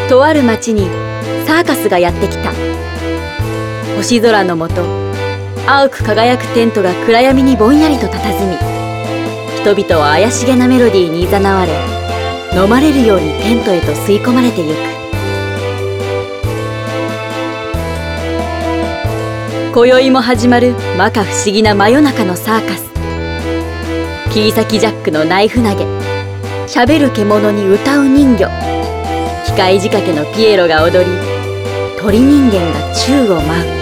とある町にサーカスがやってきた。星空の下、青く輝くテントが暗闇にぼんやりと佇み、人々は怪しげなメロディーにいざなわれ、飲まれるようにテントへと吸い込まれてゆく。今宵も始まる摩訶不思議な真夜中のサーカス。切り裂きジャックのナイフ投げ、喋る獣に歌う人魚、機械仕掛けのピエロが踊り、鳥人間が宙を舞う。